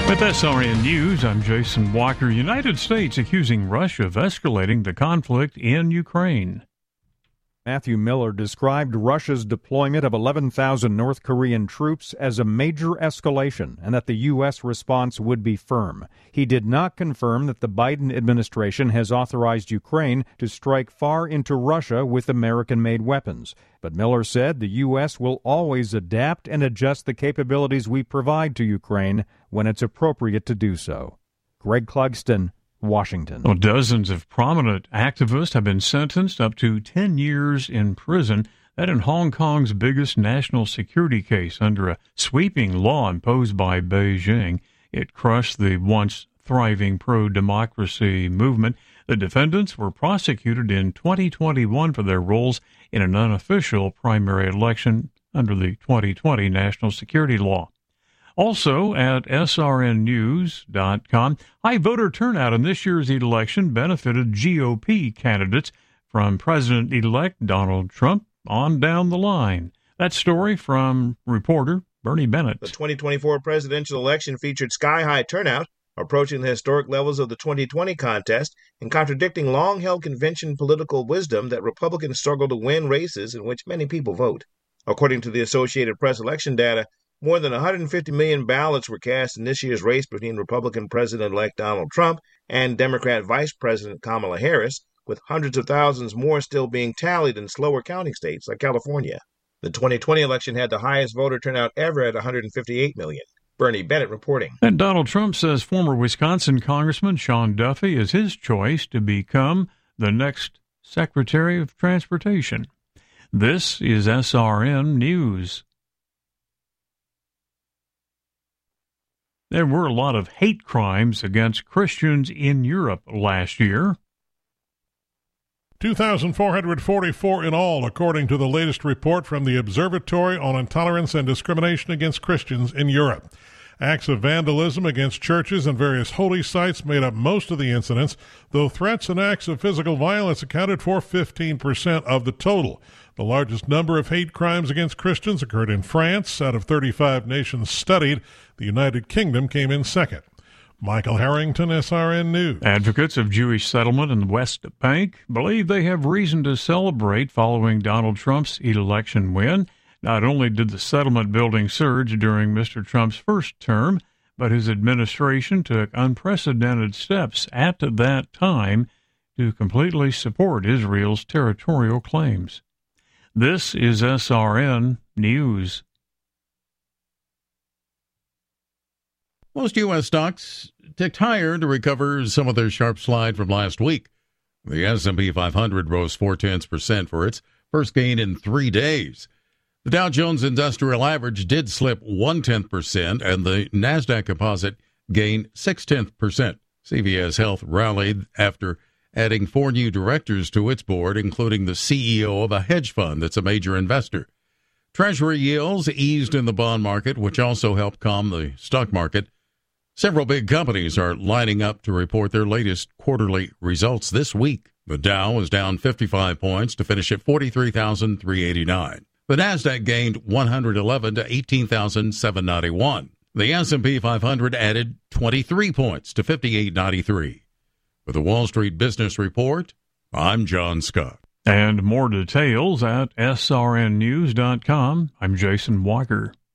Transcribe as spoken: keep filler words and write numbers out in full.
With S R N News, I'm Jason Walker. United States accusing Russia of escalating the conflict in Ukraine. Matthew Miller described Russia's deployment of eleven thousand North Korean troops as a major escalation and that the U S response would be firm. He did not confirm that the Biden administration has authorized Ukraine to strike far into Russia with American-made weapons. But Miller said the U S will always adapt and adjust the capabilities we provide to Ukraine when it's appropriate to do so. Greg Clugston, Washington. Well, dozens of prominent activists have been sentenced up to ten years in prison. That in Hong Kong's biggest national security case under a sweeping law imposed by Beijing. It crushed the once thriving pro-democracy movement. The defendants were prosecuted in twenty twenty-one for their roles in an unofficial primary election under the twenty twenty national security law. Also at S R N news dot com, high voter turnout in this year's election benefited G O P candidates from President-elect Donald Trump on down the line. That story from reporter Bernie Bennett. The twenty twenty-four presidential election featured sky-high turnout, approaching the historic levels of the twenty twenty contest and contradicting long-held convention political wisdom that Republicans struggle to win races in which many people vote. According to the Associated Press election data, more than one hundred fifty million ballots were cast in this year's race between Republican President-elect Donald Trump and Democrat Vice President Kamala Harris, with hundreds of thousands more still being tallied in slower counting states like California. The twenty twenty election had the highest voter turnout ever at one hundred fifty-eight million. Bernie Bennett reporting. And Donald Trump says former Wisconsin Congressman Sean Duffy is his choice to become the next Secretary of Transportation. This is S R N News. There were a lot of hate crimes against Christians in Europe last year. two thousand four hundred forty-four in all, according to the latest report from the Observatory on Intolerance and Discrimination Against Christians in Europe. Acts of vandalism against churches and various holy sites made up most of the incidents, though threats and acts of physical violence accounted for fifteen percent of the total. The largest number of hate crimes against Christians occurred in France. Out of thirty-five nations studied, the United Kingdom came in second. Michael Harrington, S R N News. Advocates of Jewish settlement in the West Bank believe they have reason to celebrate following Donald Trump's election win. Not only did the settlement building surge during Mister Trump's first term, but his administration took unprecedented steps at that time to completely support Israel's territorial claims. This is S R N News. Most U S stocks ticked higher to recover some of their sharp slide from last week. The S and P five hundred rose four-tenths percent for its first gain in three days. The Dow Jones Industrial Average did slip one-tenth percent, and the NASDAQ Composite gained six-tenths percent. C V S Health rallied after adding four new directors to its board, including the C E O of a hedge fund that's a major investor. Treasury yields eased in the bond market, which also helped calm the stock market. Several big companies are lining up to report their latest quarterly results this week. The Dow was down fifty-five points to finish at forty-three thousand three hundred eighty-nine. The NASDAQ gained one hundred eleven to eighteen thousand seven hundred ninety-one. The S and P five hundred added twenty-three points to fifty-eight ninety-three. For the Wall Street Business Report, I'm John Scott. And more details at S R N news dot com. I'm Jason Walker.